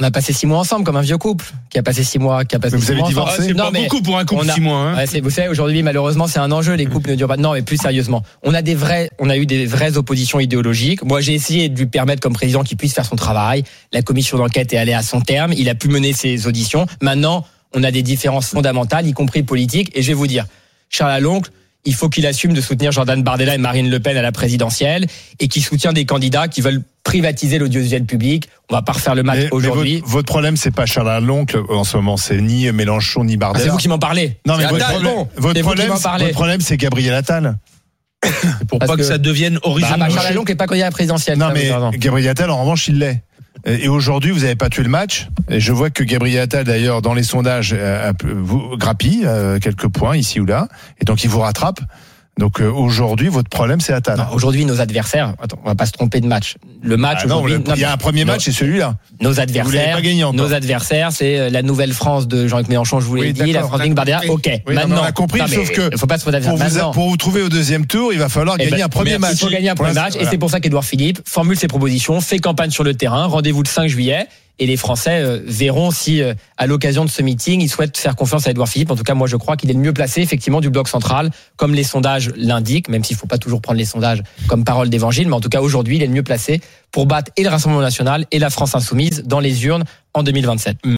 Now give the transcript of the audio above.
On a passé 6 mois ensemble comme un vieux couple qui a passé 6 mois, qui a passé 6 mois ensemble. C'est pas beaucoup pour un couple 6 mois. Hein. Ouais, vous savez, aujourd'hui, malheureusement, c'est un enjeu. Les couples ne durent pas. Non, mais plus sérieusement, on a eu des vraies oppositions idéologiques. Moi, j'ai essayé de lui permettre, comme président, qu'il puisse faire son travail. La commission d'enquête est allée à son terme. Il a pu mener ses auditions. Maintenant, on a des différences fondamentales, y compris politiques. Et je vais vous dire, Charles Aloncle, il faut qu'il assume de soutenir Jordan Bardella et Marine Le Pen à la présidentielle et qu'il soutient des candidats qui veulent privatiser l'audiovisuel public. On va pas refaire le match aujourd'hui. Mais votre problème, c'est pas Charles Aloncle en ce moment, c'est ni Mélenchon ni Bardella. C'est vous qui m'en parlez. Non, mais votre problème, c'est Gabriel Attal. Pour pas que ça devienne horizontal. Charles Aloncle n'est pas candidat à la présidentielle. Non, mais Gabriel Attal, en revanche, il l'est. Et aujourd'hui, vous n'avez pas tué le match. Et je vois que Gabriel Attal, d'ailleurs, dans les sondages, vous grappille quelques points ici ou là. Et donc, il vous rattrape. Donc aujourd'hui, votre problème, c'est Attal. Non, aujourd'hui, nos adversaires. Attends, on va pas se tromper de match. Le match. Il y a un premier match, c'est celui-là. Nos adversaires. Vous l'avez pas gagné encore. Nos adversaires, c'est la nouvelle France de Jean-Luc Mélenchon. Je vous l'ai dit, la France de Bardella. Ok. Oui, maintenant, on a compris. Sauf que faut pas se pour vous trouver au deuxième tour, il va falloir gagner un premier match. Il faut gagner un premier match, et c'est pour ça qu'Édouard Philippe formule ses propositions, fait campagne sur le terrain. Rendez-vous le 5 juillet. Et les Français verront si, à l'occasion de ce meeting, ils souhaitent faire confiance à Édouard Philippe. En tout cas, moi, je crois qu'il est le mieux placé, effectivement, du bloc central, comme les sondages l'indiquent, même s'il ne faut pas toujours prendre les sondages comme parole d'évangile. Mais en tout cas, aujourd'hui, il est le mieux placé pour battre et le Rassemblement national et la France insoumise dans les urnes en 2027.